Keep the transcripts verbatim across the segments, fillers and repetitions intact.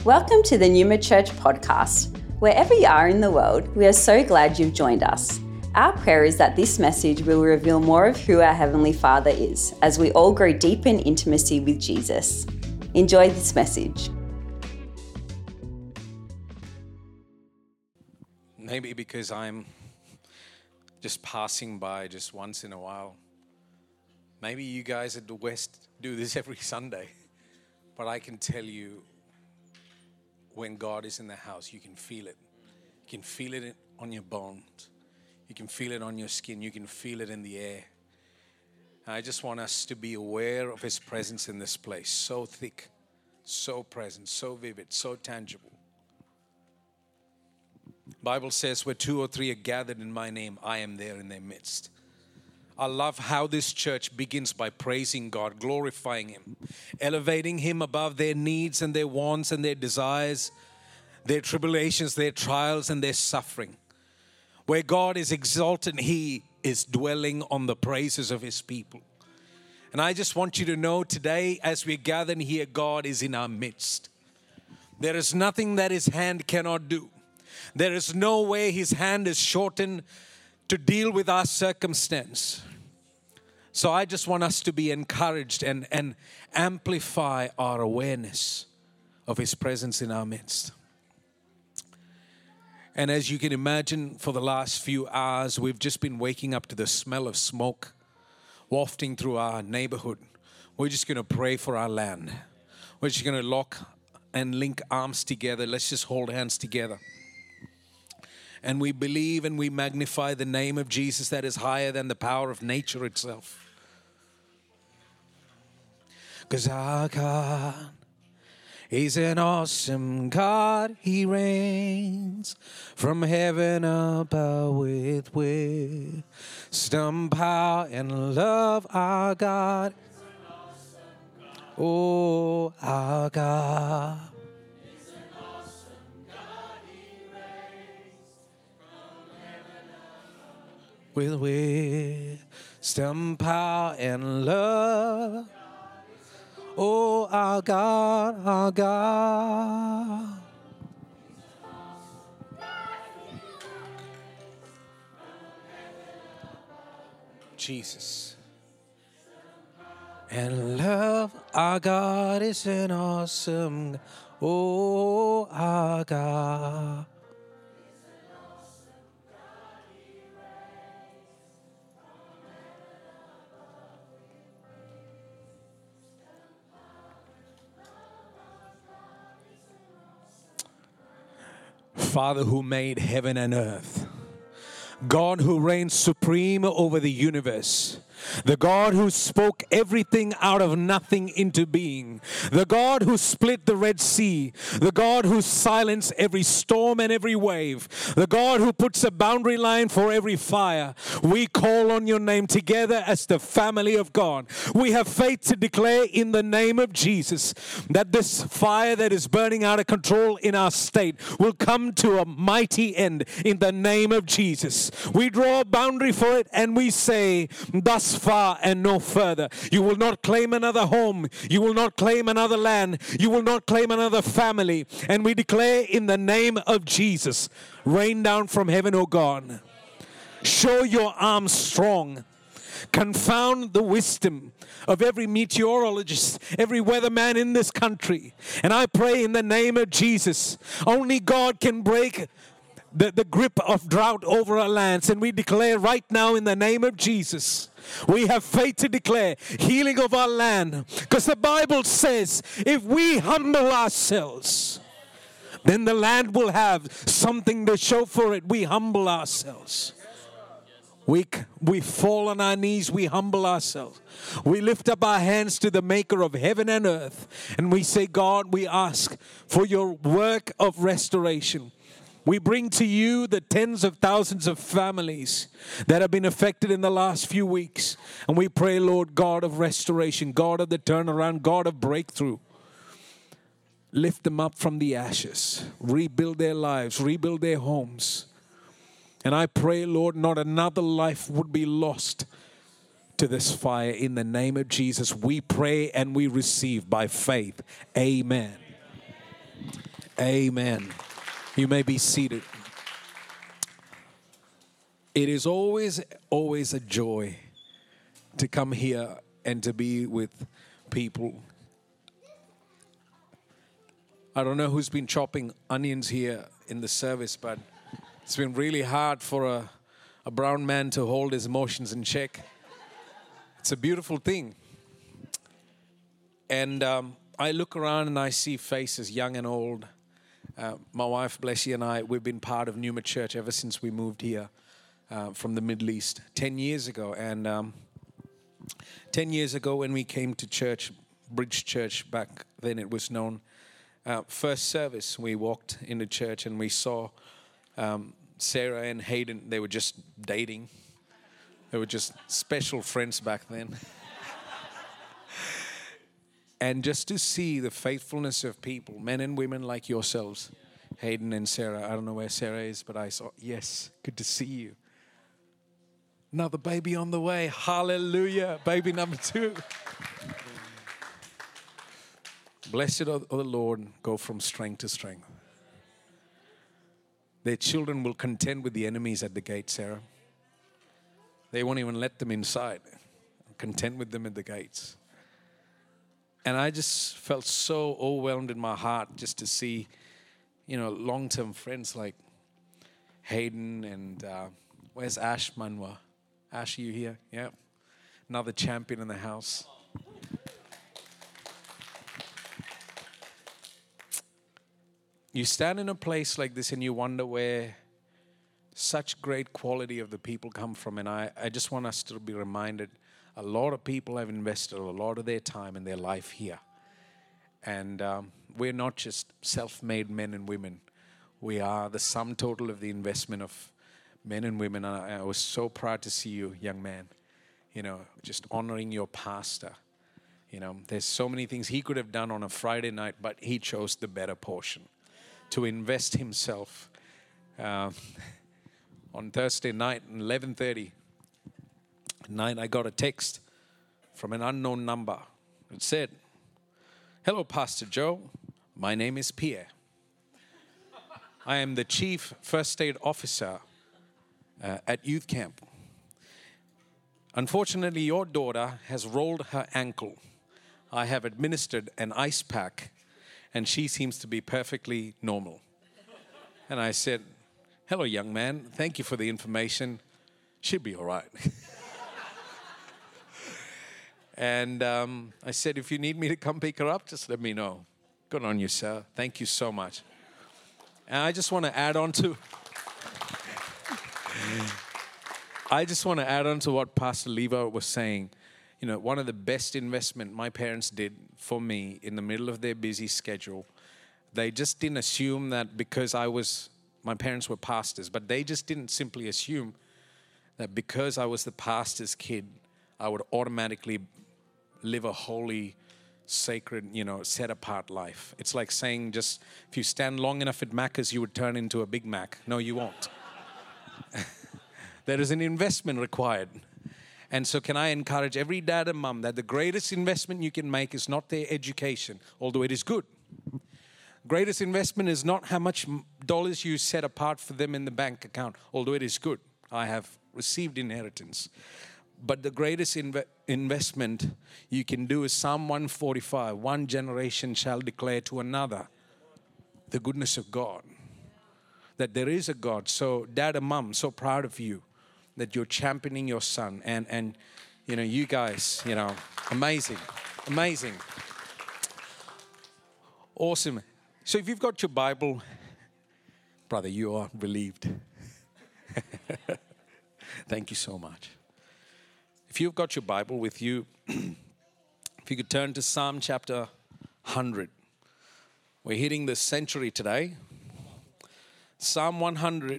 Welcome to the Numa Church podcast. Wherever you are in the world, we are so glad you've joined us. Our prayer is that this message will reveal more of who our Heavenly Father is as we all grow deeper in intimacy with Jesus. Enjoy this message. Maybe because I'm just passing by just once in a while. Maybe you guys at the West do this every Sunday. But I can tell you, when God is in the house, you can feel it. You can feel it on your bones. You can feel it on your skin. You can feel it in the air. And I just want us to be aware of His presence in this place. So thick, so present, so vivid, so tangible. Bible says, where two or three are gathered in my name, I am there in their midst. I love how this church begins by praising God, glorifying Him, elevating Him above their needs and their wants and their desires, their tribulations, their trials and their suffering. Where God is exalted, He is dwelling on the praises of His people. And I just want you to know today, as we gather here, God is in our midst. There is nothing that His hand cannot do. There is no way His hand is shortened to deal with our circumstance. So I just want us to be encouraged and, and amplify our awareness of His presence in our midst. And as you can imagine, for the last few hours, we've just been waking up to the smell of smoke wafting through our neighborhood. We're just going to pray for our land. We're just going to lock and link arms together. Let's just hold hands together. And we believe and we magnify the name of Jesus that is higher than the power of nature itself. Because our God is an awesome God. He reigns from heaven above with wisdom, power, and love. Our God. Oh, our God. With wisdom, power, and love. Oh, our God, our God. Jesus. And love, our God is an awesome. Oh, our God. Father who made heaven and earth, God who reigns supreme over the universe, the God who spoke everything out of nothing into being, the God who split the Red Sea, the God who silenced every storm and every wave, the God who puts a boundary line for every fire. We call on your name together as the family of God. We have faith to declare in the name of Jesus that this fire that is burning out of control in our state will come to a mighty end in the name of Jesus. We draw a boundary for it and we say, thus far and no further. You will not claim another home. You will not claim another land. You will not claim another family. And we declare in the name of Jesus, rain down from heaven, O God. Show your arm strong. Confound the wisdom of every meteorologist, every weatherman in this country. And I pray in the name of Jesus, only God can break The, the grip of drought over our lands. And we declare right now in the name of Jesus, we have faith to declare healing of our land. Because the Bible says, if we humble ourselves, then the land will have something to show for it. We humble ourselves. We, we fall on our knees, we humble ourselves. We lift up our hands to the maker of heaven and earth. And we say, God, we ask for your work of restoration. We bring to you the tens of thousands of families that have been affected in the last few weeks. And we pray, Lord, God of restoration, God of the turnaround, God of breakthrough. Lift them up from the ashes. Rebuild their lives, rebuild their homes. And I pray, Lord, not another life would be lost to this fire. In the name of Jesus, we pray and we receive by faith. Amen. Amen. You may be seated. It is always, always a joy to come here and to be with people. I don't know who's been chopping onions here in the service, but it's been really hard for a, a brown man to hold his emotions in check. It's a beautiful thing. And um, I look around and I see faces, young and old. Uh, my wife, Blessy, and I, we've been part of Numa Church ever since we moved here uh, from the Middle East ten years ago. And um, ten years ago when we came to church, Bridge Church, back then it was known, uh, first service, we walked into church and we saw um, Sarah and Hayden. They were just dating. They were just special friends back then. And just to see the faithfulness of people, men and women like yourselves, Hayden and Sarah. I don't know where Sarah is, but I saw, yes, good to see you. Another baby on the way. Hallelujah. Baby number two. Blessed are the Lord, go from strength to strength. Their children will contend with the enemies at the gate, Sarah. They won't even let them inside. Contend with them at the gates. And I just felt so overwhelmed in my heart just to see, you know, long-term friends like Hayden and uh, where's Ash Manwa? Ash, are you here? Yeah. Another champion in the house. You stand in a place like this and you wonder where such great quality of the people come from. And I, I just want us to be reminded, a lot of people have invested a lot of their time and their life here. And um, we're not just self-made men and women. We are the sum total of the investment of men and women. And I, I was so proud to see you, young man, you know, just honoring your pastor. You know, there's so many things he could have done on a Friday night, but he chose the better portion to invest himself. Uh, on Thursday night, eleven thirty, night, I got a text from an unknown number. It said, "Hello, Pastor Joe. My name is Pierre. I am the chief first aid officer uh, at youth camp. Unfortunately, your daughter has rolled her ankle. I have administered an ice pack, and she seems to be perfectly normal." And I said, "Hello, young man. Thank you for the information. She'll be all right." And um, I said, "If you need me to come pick her up, just let me know." Good on you, sir. Thank you so much. And I just want to add on to... I just want to add on to what Pastor Levo was saying. You know, one of the best investment my parents did for me in the middle of their busy schedule, they just didn't assume that because I was... My parents were pastors, but they just didn't simply assume that because I was the pastor's kid, I would automatically live a holy, sacred, you know, set-apart life. It's like saying just if you stand long enough at Macca's, you would turn into a Big Mac. No, you won't. There is an investment required. And so can I encourage every dad and mom that the greatest investment you can make is not their education, although it is good. Greatest investment is not how much dollars you set apart for them in the bank account, although it is good. I have received inheritance. But the greatest inve- investment you can do is Psalm one forty-five. One generation shall declare to another the goodness of God. That there is a God. So dad and mom, so proud of you that you're championing your son. And, and you know, you guys, you know, amazing, amazing. Awesome. So if you've got your Bible, brother, you are relieved. Thank you so much. If you've got your Bible with you, if you could turn to Psalm chapter one hundred. We're hitting the century today. Psalm one hundred.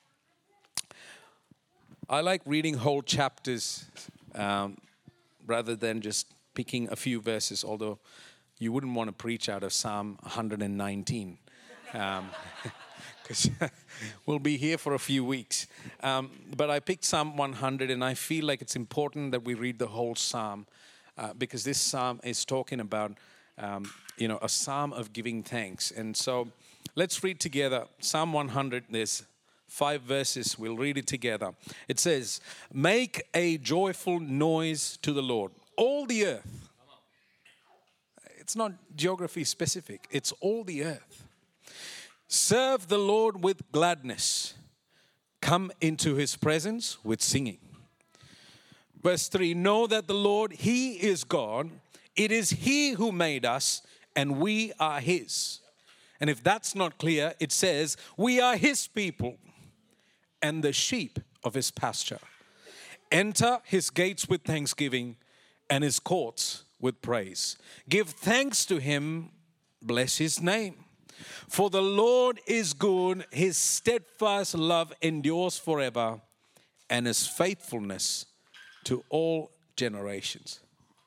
I like reading whole chapters um, rather than just picking a few verses, although you wouldn't want to preach out of Psalm one hundred nineteen. Um, because we'll be here for a few weeks. Um, but I picked Psalm one hundred, and I feel like it's important that we read the whole psalm uh, because this psalm is talking about, um, you know, a psalm of giving thanks. And so Let's read together Psalm one hundred. There's five verses. We'll read it together. It says, make a joyful noise to the Lord, all the earth. It's not geography specific. It's all the earth. Serve the Lord with gladness. Come into his presence with singing. Verse three, know that the Lord, he is God. It is he who made us, and we are his. And if that's not clear, it says, we are his people and the sheep of his pasture. Enter his gates with thanksgiving and his courts with praise. Give thanks to him, bless his name. For the Lord is good, his steadfast love endures forever, and his faithfulness to all generations.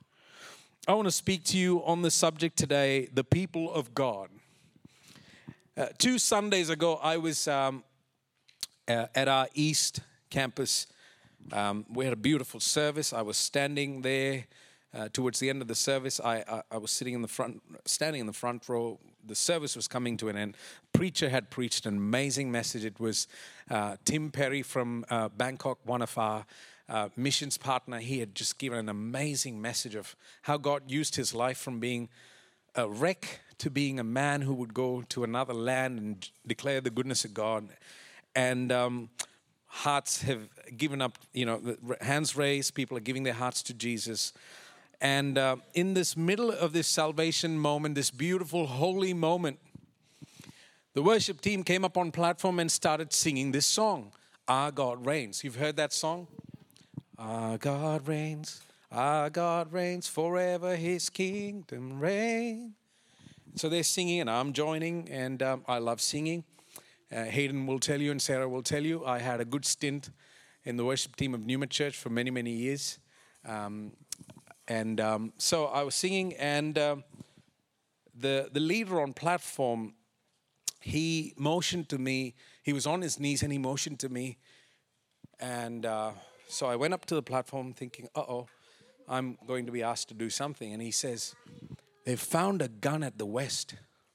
I want to speak to you on the subject today, the people of God. Uh, two Sundays ago, I was um, uh, at our East campus. Um, we had a beautiful service. I was standing there uh, towards the end of the service. I, I, I was sitting in the front, standing in the front row. The service was coming to an end. Preacher had preached an amazing message. It was uh, Tim Perry from uh, Bangkok, one of our uh, missions partner. He had just given an amazing message of how God used his life from being a wreck to being a man who would go to another land and declare the goodness of God. And um, hearts have given up, you know, hands raised, people are giving their hearts to Jesus. And uh, in this middle of this salvation moment, this beautiful, holy moment, the worship team came up on platform and started singing this song, Our God Reigns. You've heard that song? Our God reigns, our God reigns, forever his kingdom reigns. So they're singing and I'm joining, and um, I love singing. Uh, Hayden will tell you and Sarah will tell you, I had a good stint in the worship team of Newman Church for many, many years. Um, and um, so I was singing, and uh, the, the leader on platform, he motioned to me. He was on his knees and he motioned to me. And uh, so I went up to the platform thinking, uh-oh, I'm going to be asked to do something. And he says, they've found a gun at the West,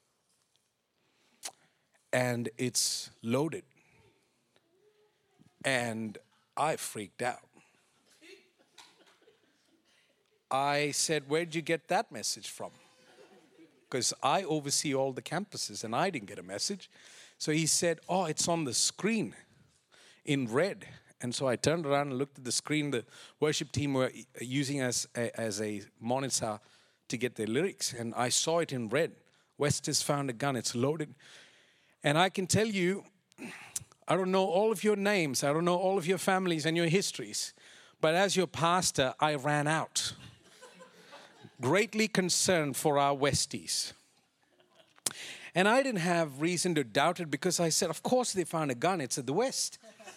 and it's loaded. And I freaked out. I said, where'd you get that message from? Because I oversee all the campuses, and I didn't get a message. So he said, oh, it's on the screen in red. And so I turned around and looked at the screen. The worship team were using as a, as a monitor to get their lyrics, and I saw it in red. West has found a gun, it's loaded. And I can tell you, I don't know all of your names, I don't know all of your families and your histories, but as your pastor, I ran out. Greatly concerned for our Westies. And I didn't have reason to doubt it, because I said, of course they found a gun, it's at the West.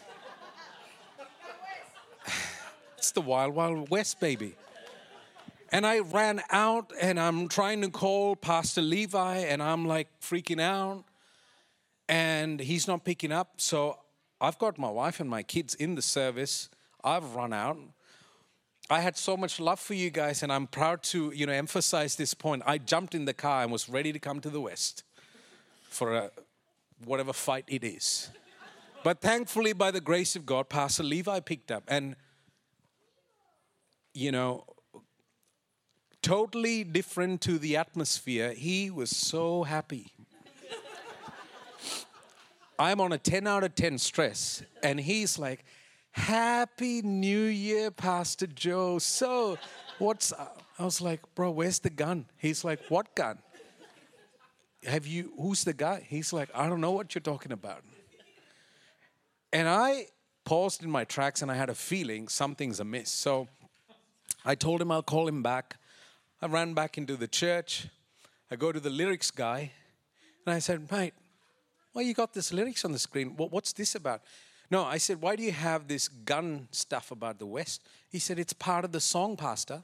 It's the wild, wild West, baby. And I ran out, and I'm trying to call Pastor Levi, and I'm like freaking out. And he's not picking up. So I've got my wife and my kids in the service. I've run out. I had so much love for you guys, and I'm proud to, you know, emphasize this point. I jumped in the car and was ready to come to the West for a, whatever fight it is. But thankfully, by the grace of God, Pastor Levi picked up. And, you know, totally different to the atmosphere. He was so happy. I'm on a ten out of ten stress, and he's like, Happy New Year, Pastor Joe. So, what's up? I was like, bro, where's the gun? He's like, what gun? Have you, who's the guy? He's like, I don't know what you're talking about. And I paused in my tracks, and I had a feeling something's amiss. So I told him I'll call him back. I ran back into the church. I go to the lyrics guy, and I said, mate, why you got this lyrics on the screen? What's this about? No, I said, why do you have this gun stuff about the West? He said, it's part of the song, Pastor.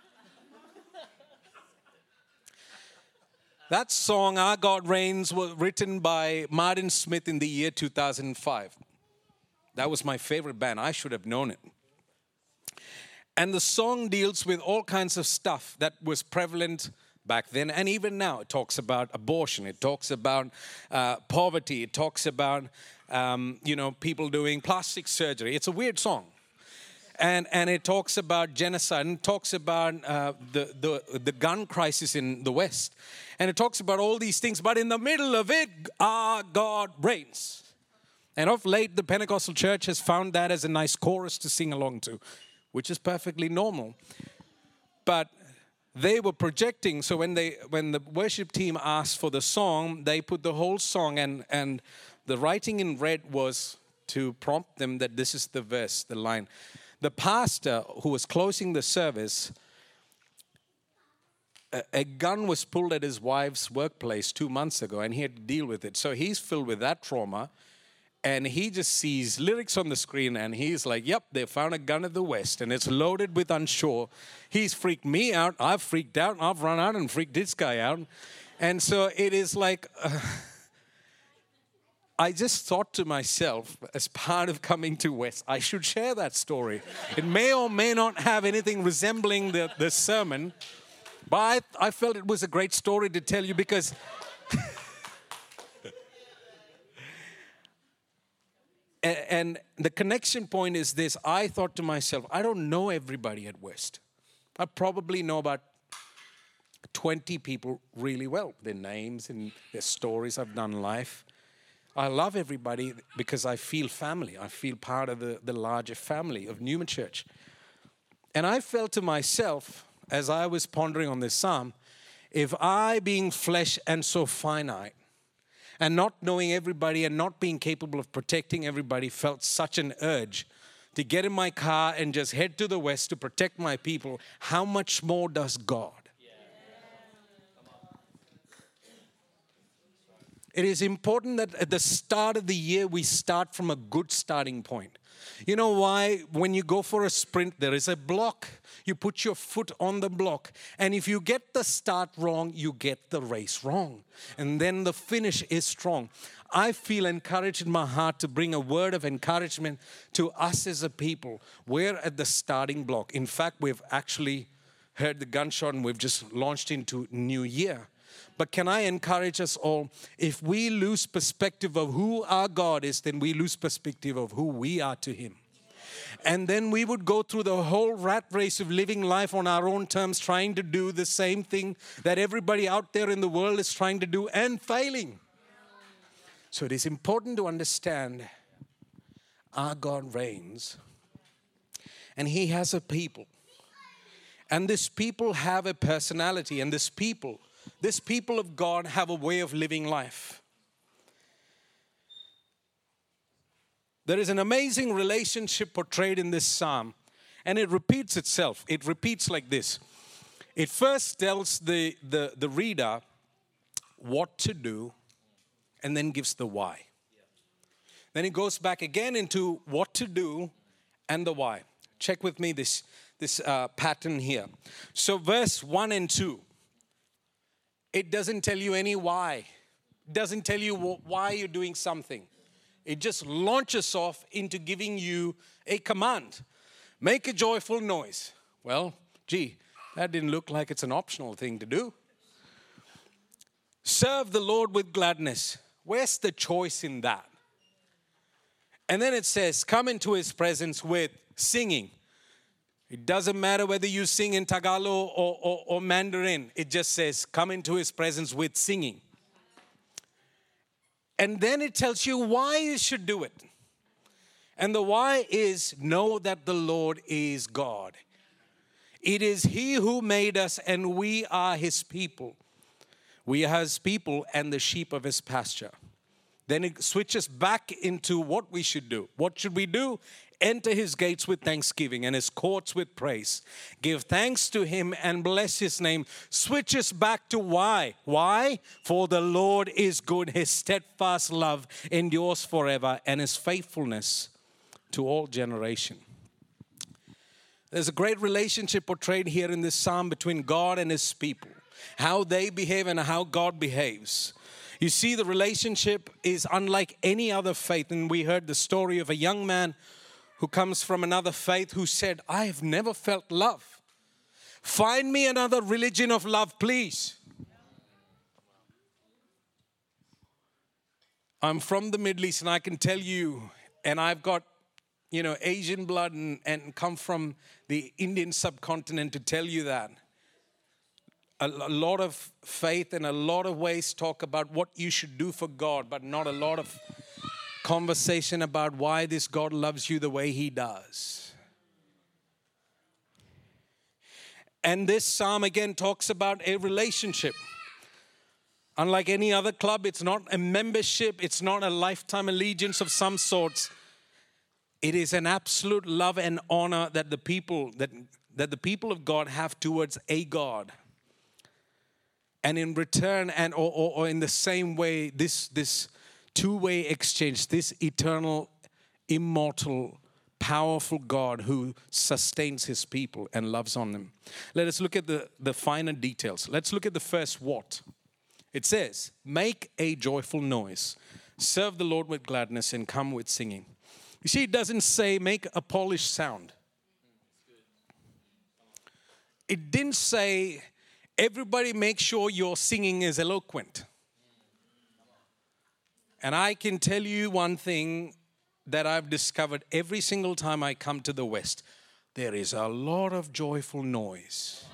That song, Our God Reigns, was written by Martin Smith in the year two thousand five. That was my favorite band. I should have known it. And the song deals with all kinds of stuff that was prevalent back then. And even now, it talks about abortion. It talks about uh, poverty. It talks about, um, you know, people doing plastic surgery. It's a weird song. And and it talks about genocide, and it talks about uh, the, the, the gun crisis in the West. And it talks about all these things. But in the middle of it, our God reigns. And of late, the Pentecostal church has found that as a nice chorus to sing along to, which is perfectly normal. But they were projecting, so when they when the worship team asked for the song, they put the whole song, and, and the writing in red was to prompt them that this is the verse, the line. The pastor who was closing the service, a, a gun was pulled at his wife's workplace two months ago, and he had to deal with it. So he's filled with that trauma. And he just sees lyrics on the screen, and he's like, yep, they found a gun at the West, and it's loaded with unsure. He's freaked me out. I've freaked out. I've run out and freaked this guy out. And so it is like, uh, I just thought to myself, as part of coming to West, I should share that story. It may or may not have anything resembling the, the sermon, but I, I felt it was a great story to tell you because... And the connection point is this. I thought to myself, I don't know everybody at West. I probably know about twenty people really well. Their names and their stories. I've done life. I love everybody because I feel family. I feel part of the, the larger family of Newman Church. And I felt to myself, as I was pondering on this psalm, if I, being flesh and so finite, and not knowing everybody and not being capable of protecting everybody, felt such an urge to get in my car and just head to the West to protect my people, how much more does God? It is important that at the start of the year, we start from a good starting point. You know why? When you go for a sprint, there is a block. You put your foot on the block. And if you get the start wrong, you get the race wrong. And then the finish is strong. I feel encouraged in my heart to bring a word of encouragement to us as a people. We're at the starting block. In fact, we've actually heard the gunshot and we've just launched into new year. But can I encourage us all, if we lose perspective of who our God is, then we lose perspective of who we are to Him. And then we would go through the whole rat race of living life on our own terms, trying to do the same thing that everybody out there in the world is trying to do and failing. So it is important to understand our God reigns and He has a people. And this people have a personality, and this people This people of God have a way of living life. There is an amazing relationship portrayed in this psalm, and it repeats itself. It repeats like this. It first tells the, the, the reader what to do, and then gives the why. Then it goes back again into what to do and the why. Check with me this, this uh, pattern here. So verse one and two. It doesn't tell you any why. It doesn't tell you why you're doing something. It just launches off into giving you a command. Make a joyful noise. Well, gee, that didn't look like it's an optional thing to do. Serve the Lord with gladness. Where's the choice in that? And then it says, come into His presence with singing. It doesn't matter whether you sing in Tagalog or, or, or Mandarin. It just says, come into His presence with singing. And then it tells you why you should do it. And the why is, know that the Lord is God. It is He who made us, and we are His people. We are His people and the sheep of His pasture. Then it switches back into what we should do. What should we do? Enter His gates with thanksgiving and His courts with praise. Give thanks to Him and bless His name. Switches back to why. Why? For the Lord is good. His steadfast love endures forever, and His faithfulness to all generation. There's a great relationship portrayed here in this psalm between God and His people. How they behave and how God behaves. You see, the relationship is unlike any other faith. And we heard the story of a young man who comes from another faith who said, I have never felt love. Find me another religion of love, please. I'm from the Middle East, and I can tell you, and I've got, you know, Asian blood and, and come from the Indian subcontinent to tell you that. A, a lot of faith and a lot of ways talk about what you should do for God, but not a lot of conversation about why this God loves you the way He does. And this psalm again talks about a relationship. Unlike any other club, it's not a membership, it's not a lifetime allegiance of some sorts. It is an absolute love and honor that the people that, that the people of God have towards a God. And in return, and or, or, or in the same way, this, this two-way exchange, this eternal, immortal, powerful God who sustains His people and loves on them. Let us look at the, the finer details. Let's look at the first what. It says, make a joyful noise, serve the Lord with gladness, and come with singing. You see, it doesn't say make a polished sound. It didn't say everybody make sure your singing is eloquent. And I can tell you one thing that I've discovered every single time I come to the West. There is a lot of joyful noise.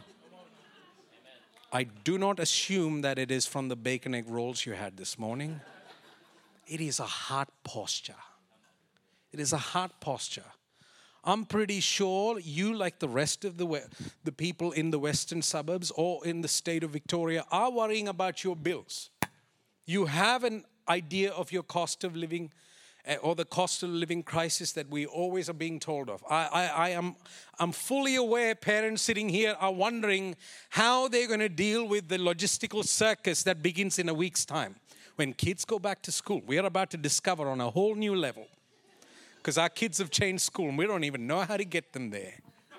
I do not assume that it is from the bacon egg rolls you had this morning. It is a heart posture. It is a heart posture. I'm pretty sure you, like the rest of the the people in the western suburbs or in the state of Victoria, are worrying about your bills. You have an idea of your cost of living or the cost of living crisis that we always are being told of. I, I, I am I'm fully aware parents sitting here are wondering how they're going to deal with the logistical circus that begins in a week's time. When kids go back to school, we are about to discover on a whole new level. Because our kids have changed school and we don't even know how to get them there.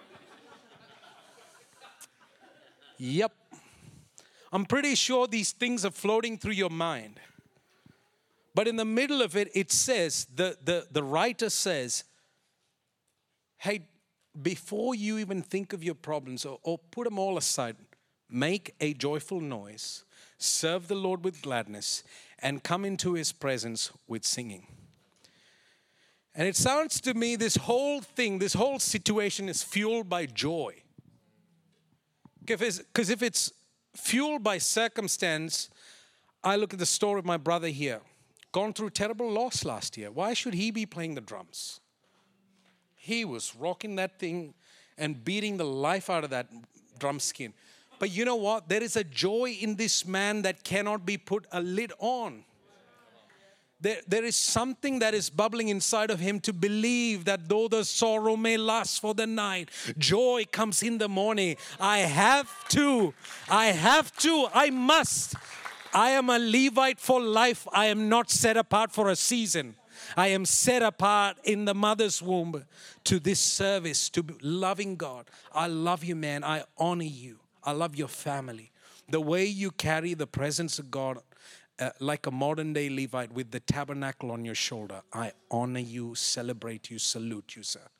Yep. I'm pretty sure these things are floating through your mind. But in the middle of it, it says, the, the, the writer says, hey, before you even think of your problems or, or put them all aside, make a joyful noise, serve the Lord with gladness, and come into His presence with singing. And it sounds to me this whole thing, this whole situation is fueled by joy. Because if it's fueled by circumstance, I look at the story of my brother here. Gone through terrible loss last year. Why should he be playing the drums? He was rocking that thing and beating the life out of that drum skin. But you know what? There is a joy in this man that cannot be put a lid on. There, there is something that is bubbling inside of him to believe that though the sorrow may last for the night, joy comes in the morning. I have to. I have to. I must. I am a Levite for life. I am not set apart for a season. I am set apart in the mother's womb to this service, to loving God. I love you, man. I honor you. I love your family. The way you carry the presence of God uh, like a modern day Levite with the tabernacle on your shoulder. I honor you, celebrate you, salute you, sir.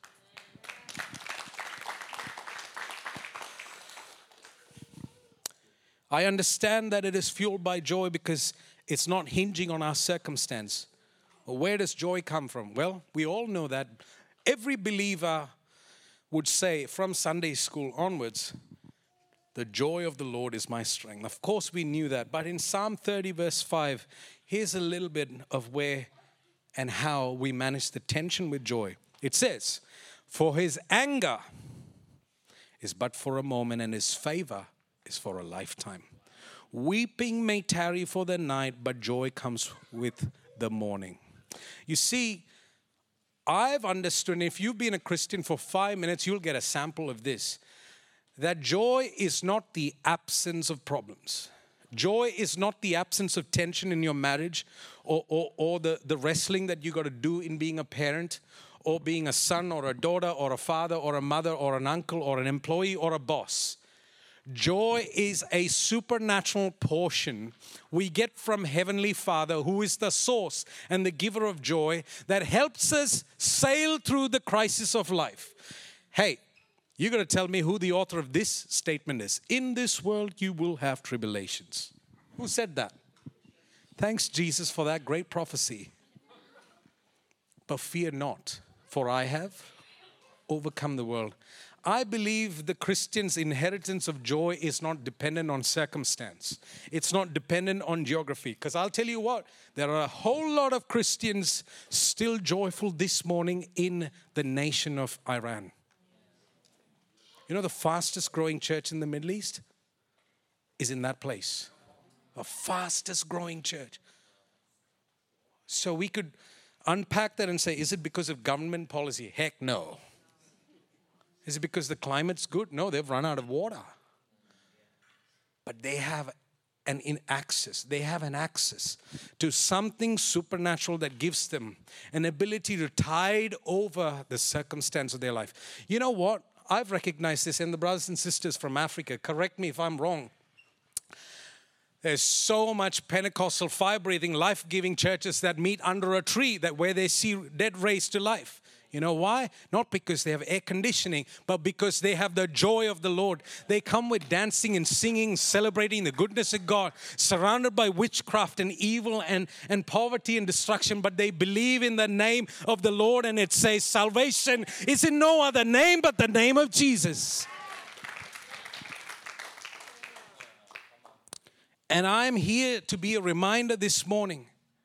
I understand that it is fueled by joy because it's not hinging on our circumstance. Where does joy come from? Well, we all know that every believer would say from Sunday school onwards, the joy of the Lord is my strength. Of course, we knew that. But in Psalm thirty, verse five, here's a little bit of where and how we manage the tension with joy. It says, for His anger is but for a moment, and His favor is for a lifetime. Weeping may tarry for the night, but joy comes with the morning. You see, I've understood, if you've been a Christian for five minutes, you'll get a sample of this, that joy is not the absence of problems. Joy is not the absence of tension in your marriage or, or, or the, the wrestling that you got to do in being a parent or being a son or a daughter or a father or a mother or an uncle or an employee or a boss. Joy is a supernatural portion we get from Heavenly Father, who is the source and the giver of joy that helps us sail through the crisis of life. Hey, you're going to tell me who the author of this statement is. In this world, you will have tribulations. Who said that? Thanks, Jesus, for that great prophecy. But fear not, for I have overcome the world. I believe the Christian's inheritance of joy is not dependent on circumstance. It's not dependent on geography. Because I'll tell you what, there are a whole lot of Christians still joyful this morning in the nation of Iran. You know, the fastest growing church in the Middle East is in that place. The fastest growing church. So we could unpack that and say, is it because of government policy? Heck no. Is it because the climate's good? No, they've run out of water. But they have an in access. They have an access to something supernatural that gives them an ability to tide over the circumstance of their life. You know what? I've recognized this, and the brothers and sisters from Africa, correct me if I'm wrong. There's so much Pentecostal, fire-breathing, life-giving churches that meet under a tree that where they see dead raised to life. You know why? Not because they have air conditioning, but because they have the joy of the Lord. They come with dancing and singing, celebrating the goodness of God, surrounded by witchcraft and evil and, and poverty and destruction, but they believe in the name of the Lord, and it says salvation is in no other name but the name of Jesus. And I'm here to be a reminder this morning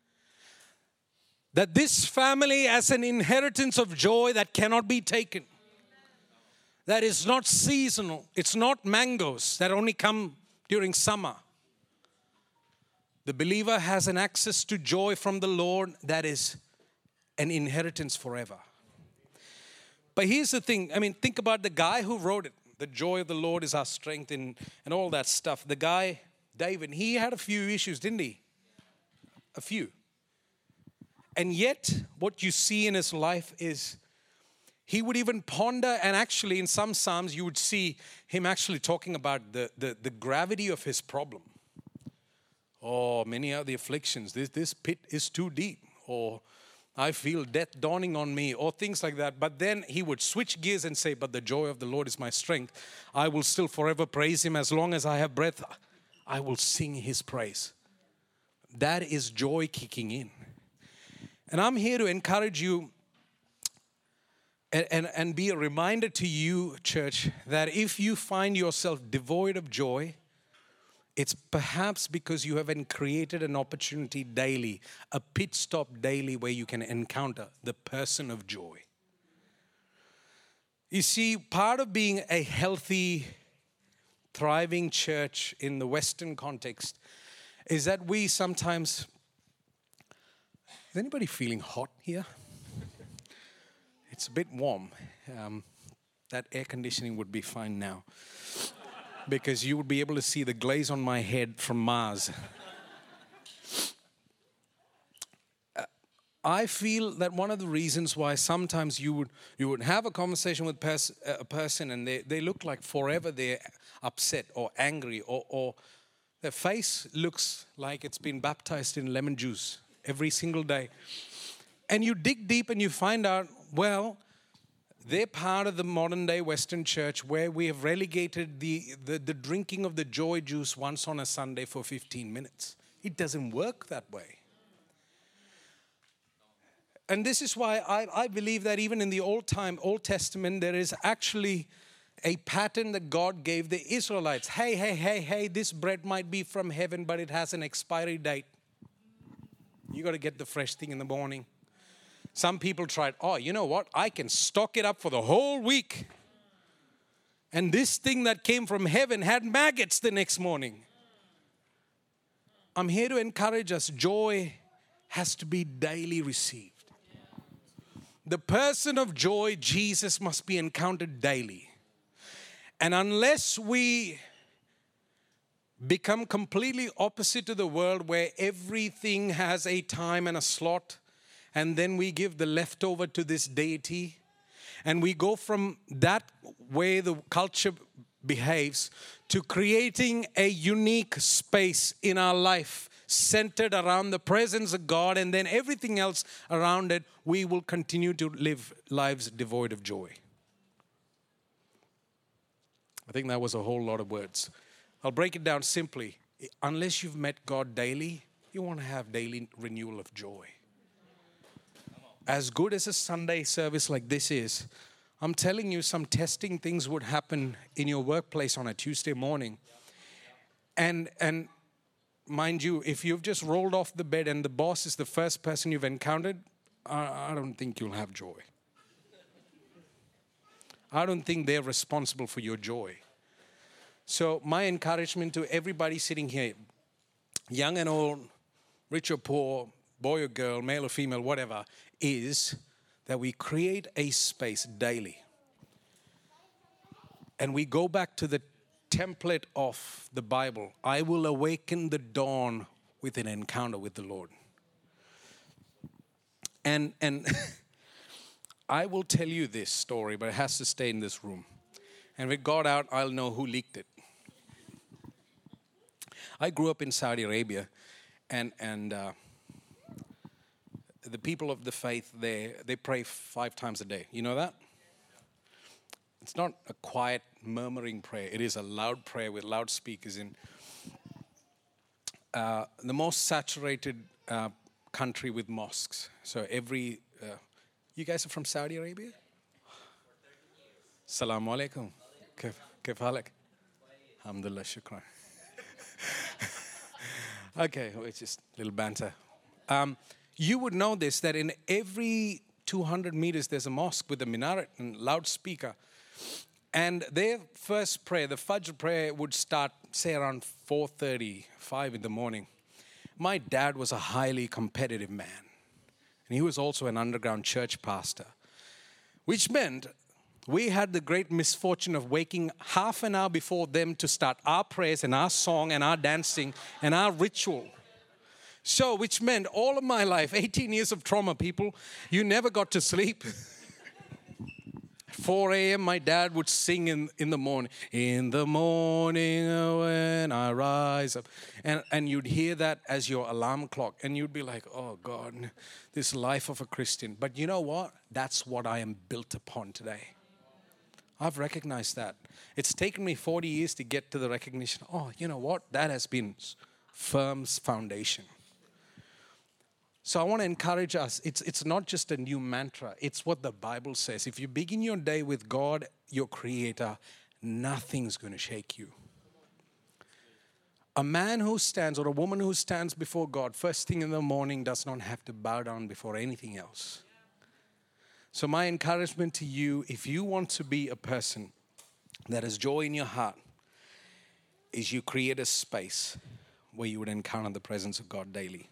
that this family has an inheritance of joy that cannot be taken. That is not seasonal. It's not mangoes that only come during summer. The believer has an access to joy from the Lord that is an inheritance forever. But here's the thing. I mean, think about the guy who wrote it. The joy of the Lord is our strength and, and all that stuff. The guy, David, he had a few issues, didn't he? A few. And yet, what you see in his life is he would even ponder, and actually in some Psalms, you would see him actually talking about the, the, the gravity of his problem. Oh, many are the afflictions. This, this pit is too deep. Or I feel death dawning on me, or things like that. But then he would switch gears and say, but the joy of the Lord is my strength. I will still forever praise him. As long as I have breath, I will sing his praise. That is joy kicking in. And I'm here to encourage you and, and, and be a reminder to you, church, that if you find yourself devoid of joy, it's perhaps because you haven't created an opportunity daily, a pit stop daily where you can encounter the person of joy. You see, part of being a healthy, thriving church in the Western context is that we sometimes... Is anybody feeling hot here? It's a bit warm. Um, that air conditioning would be fine now. Because you would be able to see the glaze on my head from Mars. Uh, I feel that one of the reasons why sometimes you would you would have a conversation with pers- a person and they, they look like forever they're upset or angry or, or their face looks like it's been baptized in lemon juice every single day. And you dig deep and you find out, well, they're part of the modern day Western church where we have relegated the, the, the drinking of the joy juice once on a Sunday for fifteen minutes. It doesn't work that way. And this is why I, I believe that even in the Old Time, Old Testament, there is actually a pattern that God gave the Israelites. Hey, hey, hey, hey, this bread might be from heaven, but it has an expiry date. You got to get the fresh thing in the morning. Some people tried, oh, you know what? I can stock it up for the whole week. And this thing that came from heaven had maggots the next morning. I'm here to encourage us. Joy has to be daily received. The person of joy, Jesus, must be encountered daily. And unless we become completely opposite to the world where everything has a time and a slot, and then we give the leftover to this deity, and we go from that way the culture behaves to creating a unique space in our life centered around the presence of God, and then everything else around it, we will continue to live lives devoid of joy. I think that was a whole lot of words. I'll break it down simply. Unless you've met God daily, You want to have daily renewal of joy. As good as a Sunday service like this is, I'm telling you, some testing things would happen in your workplace on a Tuesday morning. And and mind you, if you've just rolled off the bed and the boss is the first person you've encountered, I, I don't think you'll have joy. I don't think they're responsible for your joy. So my encouragement to everybody sitting here, young and old, rich or poor, boy or girl, male or female, whatever, is that we create a space daily. And we go back to the template of the Bible. I will awaken the dawn with an encounter with the Lord. And and I will tell you this story, but it has to stay in this room. And when it got out, I'll know who leaked it. I grew up in Saudi Arabia, and and uh, the people of the faith there, they pray five times a day. You know that? It's not a quiet, murmuring prayer. It is a loud prayer with loudspeakers in. Uh, the most saturated uh, country with mosques. So every, uh, you guys are from Saudi Arabia? Assalamu alaikum. Kaif halak? Alhamdulillah, shukran. Okay, well, it's just a little banter. Um, you would know this, that in every two hundred meters, there's a mosque with a minaret and loudspeaker. And their first prayer, the Fajr prayer, would start, say, around four thirty, five in the morning. My dad was a highly competitive man. And he was also an underground church pastor. Which meant we had the great misfortune of waking half an hour before them to start our prayers and our song and our dancing and our ritual. So, which meant all of my life, eighteen years of trauma, people, you never got to sleep. four a.m. my dad would sing in, in the morning. In the morning when I rise up. And, and you'd hear that as your alarm clock. And you'd be like, oh God, this life of a Christian. But you know what? That's what I am built upon today. I've recognized that. It's taken me forty years to get to the recognition. Oh, you know what? That has been firm foundation. So I want to encourage us. It's, it's not just a new mantra. It's what the Bible says. If you begin your day with God, your Creator, nothing's going to shake you. A man who stands or a woman who stands before God first thing in the morning does not have to bow down before anything else. So my encouragement to you, if you want to be a person that has joy in your heart, is you create a space where you would encounter the presence of God daily.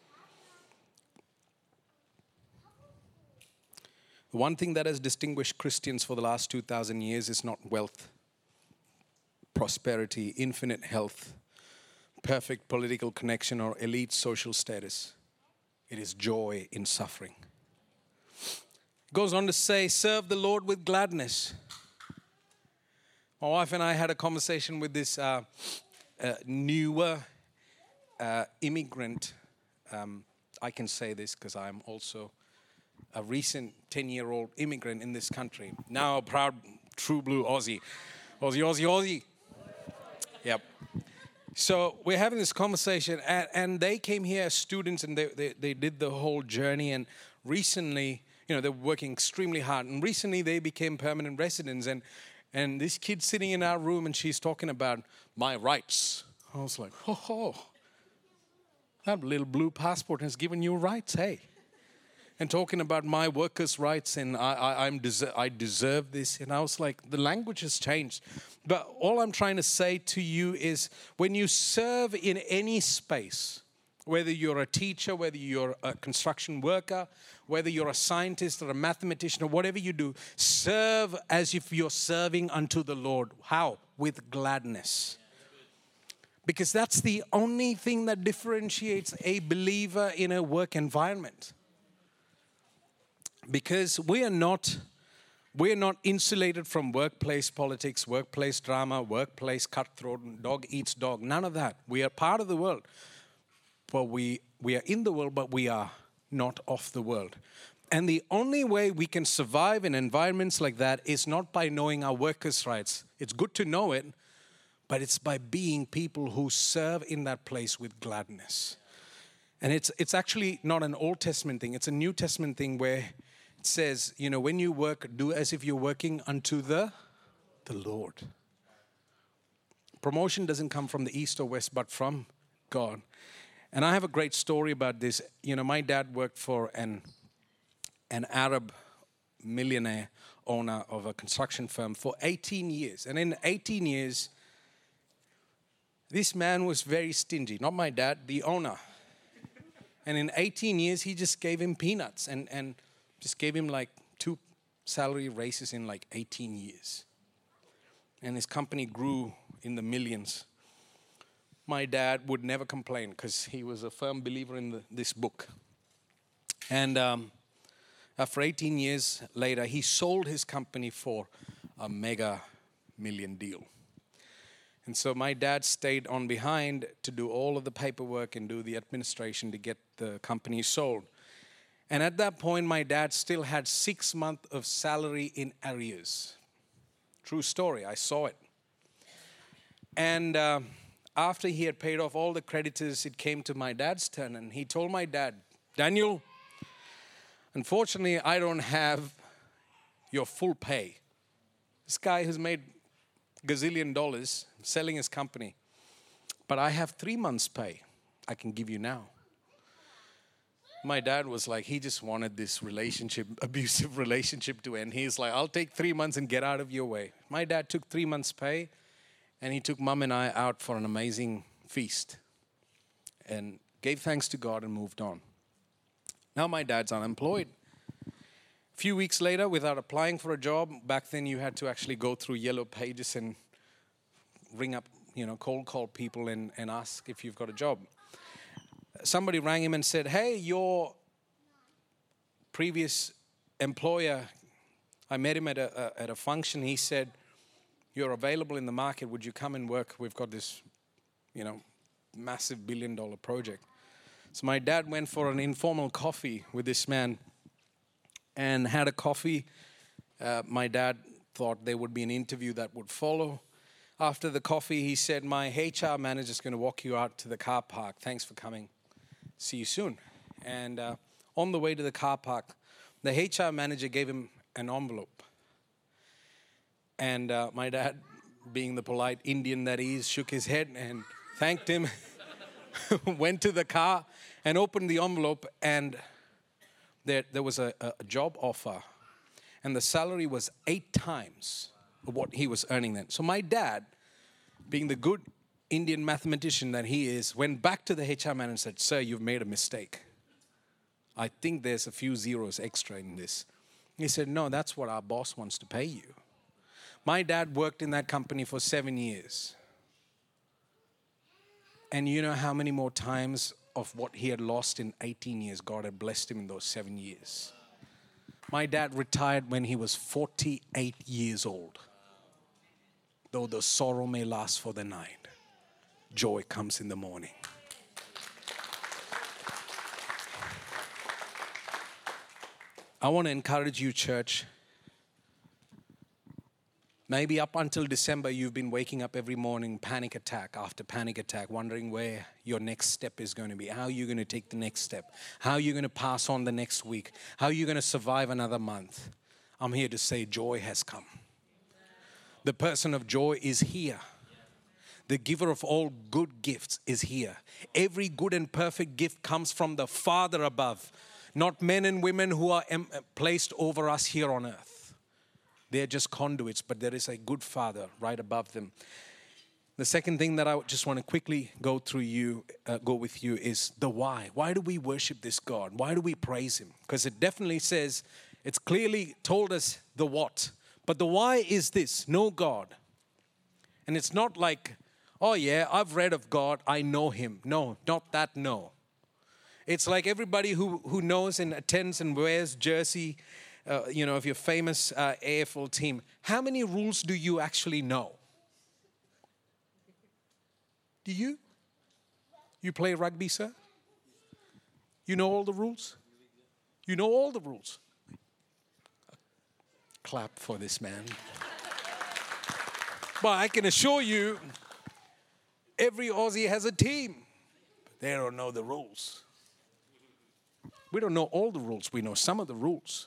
The one thing that has distinguished Christians for the last two thousand years is not wealth, prosperity, infinite health, perfect political connection, or elite social status. It is joy in suffering. It goes on to say, serve the Lord with gladness. My wife and I had a conversation with this uh, uh, newer uh, immigrant. Um, I can say this because I'm also a recent ten-year-old immigrant in this country. Now a proud, true blue Aussie. Aussie, Aussie, Aussie. Yep. So we're having this conversation, and, and they came here as students, and they, they, they did the whole journey, and recently, you know, they're working extremely hard, and recently they became permanent residents, and, and this kid sitting in our room, and she's talking about my rights. I was like, oh, oh, that little blue passport has given you rights, hey. And talking about my workers' rights, and I, I, I'm deser- I deserve this. And I was like, the language has changed. But all I'm trying to say to you is, when you serve in any space, whether you're a teacher, whether you're a construction worker, whether you're a scientist or a mathematician or whatever you do, serve as if you're serving unto the Lord. How? With gladness. Because that's the only thing that differentiates a believer in a work environment. Because we are not, we are not insulated from workplace politics, workplace drama, workplace cutthroat, dog eats dog. None of that. We are part of the world. But we, we are in the world, but we are not of the world. And the only way we can survive in environments like that is not by knowing our workers' rights. It's good to know it, but it's by being people who serve in that place with gladness. And it's it's actually not an Old Testament thing. It's a New Testament thing where it says, you know, when you work, do as if you're working unto the, the Lord. Promotion doesn't come from the east or west, but from God. And I have a great story about this. You know, my dad worked for an, an Arab millionaire owner of a construction firm for eighteen years. And in eighteen years, this man was very stingy. Not my dad, the owner. And in eighteen years, he just gave him peanuts and, and just gave him like two salary raises in like eighteen years. And his company grew in the millions. My dad would never complain because he was a firm believer in the, this book. And um, after eighteen years later, he sold his company for a mega million deal. And so my dad stayed on behind to do all of the paperwork and do the administration to get the company sold. And at that point, my dad still had six months of salary in arrears. True story, I saw it. And uh, after he had paid off all the creditors, it came to my dad's turn. And he told my dad, Daniel, unfortunately, I don't have your full pay. This guy has made gazillion dollars selling his company. But I have three months' pay I can give you now. My dad was like, he just wanted this relationship, abusive relationship to end. He's like, I'll take three months and get out of your way. My dad took three months' pay, and he took Mom and I out for an amazing feast and gave thanks to God and moved on. Now my dad's unemployed. A few weeks later, without applying for a job, back then you had to actually go through Yellow Pages and ring up, you know, cold call people and, and ask if you've got a job. Somebody rang him and said, hey, your previous employer, I met him at a, a at a function. He said, you're available in the market. Would you come and work? We've got this, you know, massive billion dollar project. So my dad went for an informal coffee with this man and had a coffee. Uh, my dad thought there would be an interview that would follow. After the coffee, he said, my H R manager is going to walk you out to the car park. Thanks for coming. See you soon. And uh, on the way to the car park, the H R manager gave him an envelope. And uh, my dad, being the polite Indian that he is, shook his head and thanked him, went to the car and opened the envelope, and there, there was a, a job offer. And the salary was eight times what he was earning then. So my dad, being the good Indian mathematician that he is, went back to the H R man and said, sir, you've made a mistake. I think there's a few zeros extra in this. He said, no, that's what our boss wants to pay you. My dad worked in that company for seven years. And you know how many more times of what he had lost in eighteen years, God had blessed him in those seven years. My dad retired when he was forty-eight years old. Though the sorrow may last for the night, joy comes in the morning. I want to encourage you, church. Maybe up until December, you've been waking up every morning, panic attack after panic attack, wondering where your next step is going to be, how you're going to take the next step, how you're going to pass on the next week, how you're going to survive another month. I'm here to say joy has come. The person of joy is here. The giver of all good gifts is here. Every good and perfect gift comes from the Father above, not men and women who are em- placed over us here on earth. They're just conduits, but there is a good Father right above them. The second thing that I just want to quickly go through you, uh, go with you is the why. Why do we worship this God? Why do we praise Him? Because it definitely says, it's clearly told us the what. But the why is this: know God. And it's not like, oh yeah, I've read of God, I know Him. No, not that no. It's like everybody who, who knows and attends and wears jersey, uh, you know, of your famous uh, A F L team. How many rules do you actually know? Do you? You play rugby, sir? You know all the rules? You know all the rules. Clap for this man. But I can assure you, every Aussie has a team. But they don't know the rules. We don't know all the rules. We know some of the rules.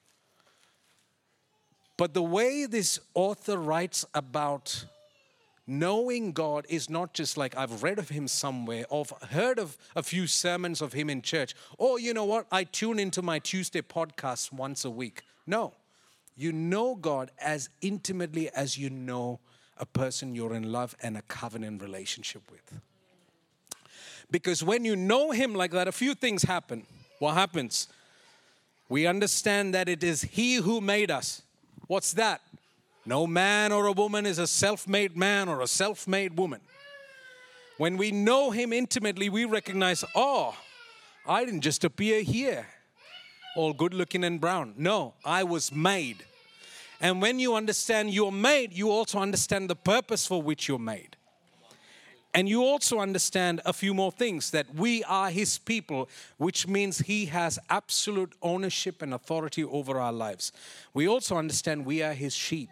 But the way this author writes about knowing God is not just like I've read of him somewhere or heard of a few sermons of him in church. Or you know what? I tune into my Tuesday podcast once a week. No. You know God as intimately as you know a person you're in love and a covenant relationship with. Because when you know him like that, a few things happen. What happens? We understand that it is he who made us. What's that? No man or a woman is a self-made man or a self-made woman. When we know him intimately, we recognize, oh, I didn't just appear here, all good looking and brown. No, I was made. And when you understand you're made, you also understand the purpose for which you're made. And you also understand a few more things, that we are his people, which means he has absolute ownership and authority over our lives. We also understand we are his sheep.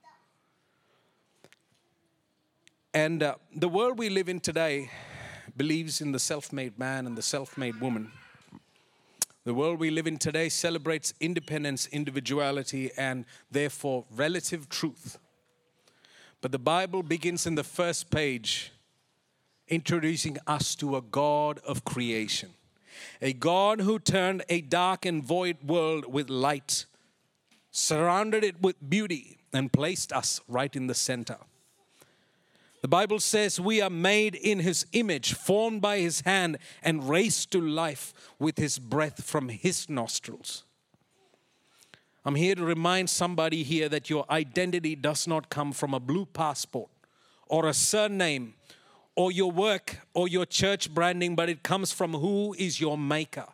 And uh, the world we live in today believes in the self-made man and the self-made woman. The world we live in today celebrates independence, individuality, and therefore relative truth. But the Bible begins in the first page introducing us to a God of creation. A God who turned a dark and void world with light, surrounded it with beauty, and placed us right in the center. The Bible says we are made in his image, formed by his hand, and raised to life with his breath from his nostrils. I'm here to remind somebody here that your identity does not come from a blue passport or a surname or your work or your church branding, but it comes from who is your maker.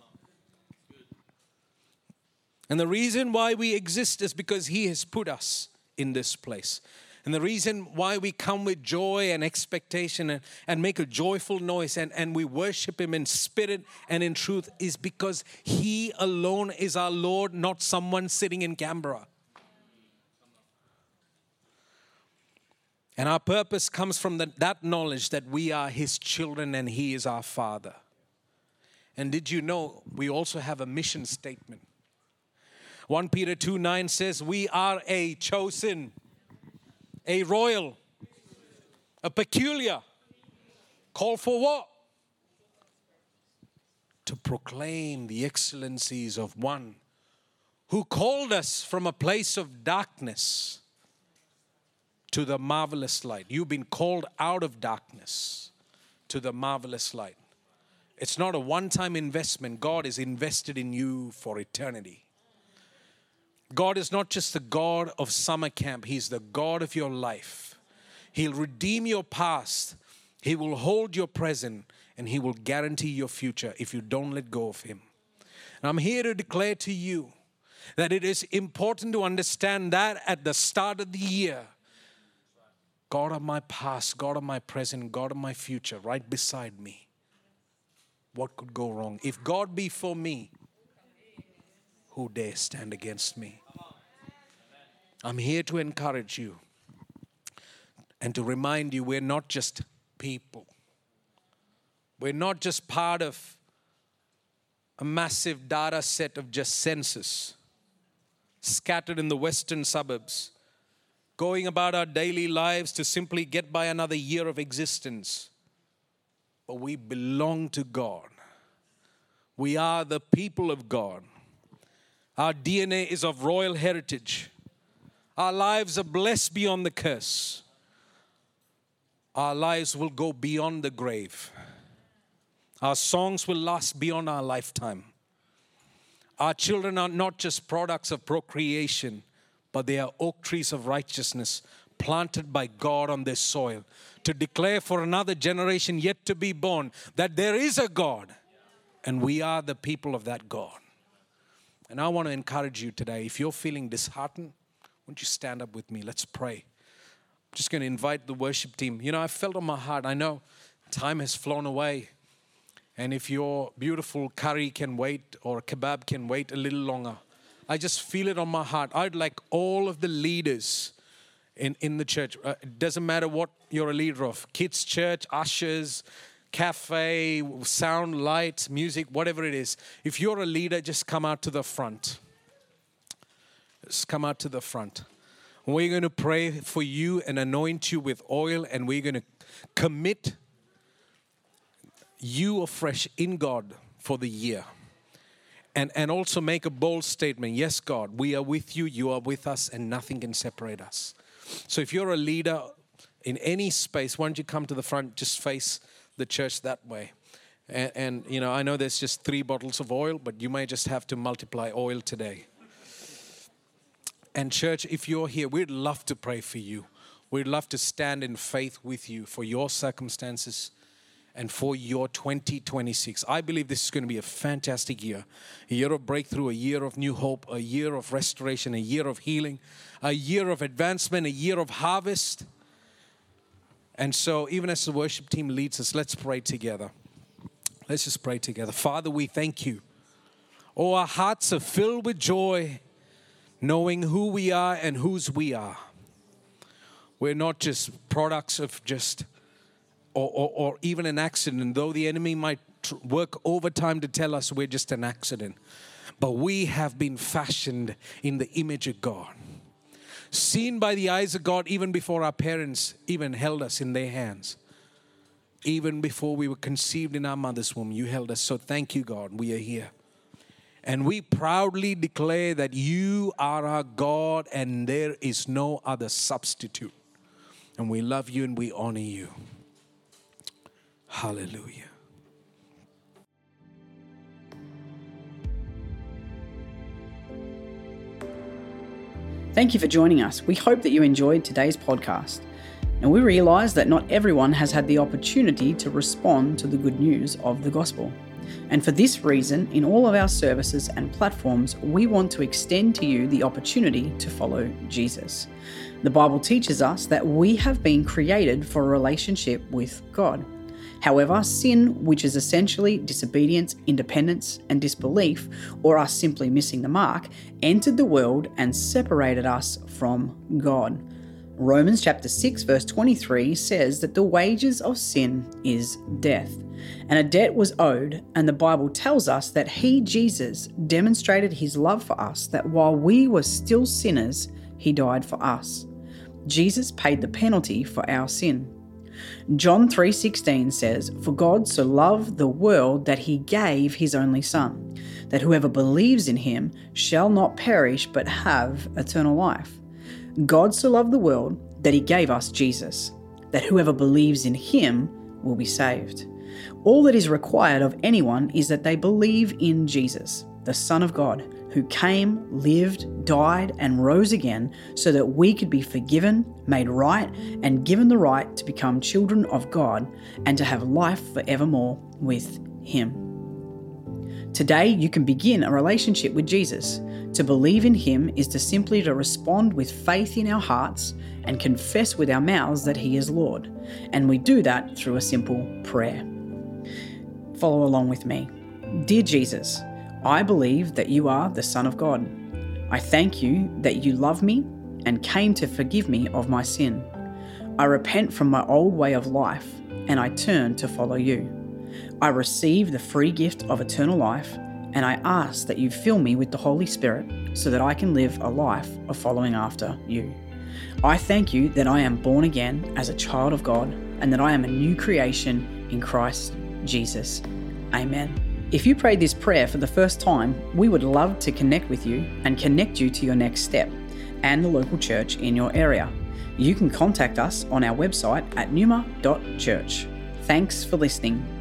And the reason why we exist is because he has put us in this place. And the reason why we come with joy and expectation and, and make a joyful noise and, and we worship him in spirit and in truth is because he alone is our Lord, not someone sitting in Canberra. And our purpose comes from the, that knowledge that we are his children and he is our Father. And did you know we also have a mission statement? First Peter two nine says we are a chosen, a royal, a peculiar. Called for what? To proclaim the excellencies of one who called us from a place of darkness to the marvelous light. You've been called out of darkness to the marvelous light. It's not a one-time investment. God is invested in you for eternity. God is not just the God of summer camp. He's the God of your life. He'll redeem your past. He will hold your present. And he will guarantee your future if you don't let go of him. And I'm here to declare to you that it is important to understand that at the start of the year, God of my past, God of my present, God of my future, right beside me. What could go wrong? If God be for me, who dare stand against me? I'm here to encourage you and to remind you we're not just people. We're not just part of a massive data set of just census scattered in the western suburbs, going about our daily lives to simply get by another year of existence. But we belong to God. We are the people of God. Our D N A is of royal heritage. Our lives are blessed beyond the curse. Our lives will go beyond the grave. Our songs will last beyond our lifetime. Our children are not just products of procreation, but they are oak trees of righteousness planted by God on this soil to declare for another generation yet to be born that there is a God and we are the people of that God. And I want to encourage you today, if you're feeling disheartened, won't you stand up with me? Let's pray. I'm just going to invite the worship team. You know, I felt on my heart, I know time has flown away. And if your beautiful curry can wait or kebab can wait a little longer, I just feel it on my heart. I'd like all of the leaders in, in the church. Uh, it doesn't matter what you're a leader of. Kids church, ushers, cafe, sound, lights, music, whatever it is. If you're a leader, just come out to the front. Just come out to the front. We're going to pray for you and anoint you with oil, and we're going to commit you afresh in God for the year. And, and also make a bold statement. Yes, God, we are with you, you are with us, and nothing can separate us. So if you're a leader in any space, why don't you come to the front, just face the church that way. And, and you know, I know there's just three bottles of oil, but you may just have to multiply oil today. And church, if you're here, we'd love to pray for you. We'd love to stand in faith with you for your circumstances and for your twenty twenty-six. I believe this is going to be a fantastic year. A year of breakthrough, a year of new hope, a year of restoration, a year of healing, a year of advancement, a year of harvest. And so even as the worship team leads us, let's pray together. Let's just pray together. Father, we thank you. Oh, our hearts are filled with joy, knowing who we are and whose we are. We're not just products of just Or, or, or even an accident, though the enemy might tr- work overtime to tell us we're just an accident. But we have been fashioned in the image of God. Seen by the eyes of God even before our parents even held us in their hands. Even before we were conceived in our mother's womb, you held us. So thank you, God, we are here. And we proudly declare that you are our God and there is no other substitute. And we love you and we honor you. Hallelujah. Thank you for joining us. We hope that you enjoyed today's podcast. And we realize that not everyone has had the opportunity to respond to the good news of the gospel. And for this reason, in all of our services and platforms, we want to extend to you the opportunity to follow Jesus. The Bible teaches us that we have been created for a relationship with God. However, sin, which is essentially disobedience, independence, and disbelief, or us simply missing the mark, entered the world and separated us from God. Romans chapter six verse twenty-three says that the wages of sin is death, and a debt was owed, and the Bible tells us that he, Jesus, demonstrated his love for us, that while we were still sinners, he died for us. Jesus paid the penalty for our sin. John three sixteen says, "For God so loved the world that he gave his only Son, that whoever believes in him shall not perish but have eternal life." God so loved the world that he gave us Jesus, that whoever believes in him will be saved. All that is required of anyone is that they believe in Jesus, the Son of God, who came, lived, died, and rose again so that we could be forgiven, made right, and given the right to become children of God and to have life forevermore with him. Today, you can begin a relationship with Jesus. To believe in him is to simply to respond with faith in our hearts and confess with our mouths that he is Lord. And we do that through a simple prayer. Follow along with me. Dear Jesus, I believe that you are the Son of God. I thank you that you love me and came to forgive me of my sin. I repent from my old way of life and I turn to follow you. I receive the free gift of eternal life and I ask that you fill me with the Holy Spirit so that I can live a life of following after you. I thank you that I am born again as a child of God and that I am a new creation in Christ Jesus. Amen. If you prayed this prayer for the first time, we would love to connect with you and connect you to your next step and the local church in your area. You can contact us on our website at numa dot church. Thanks for listening.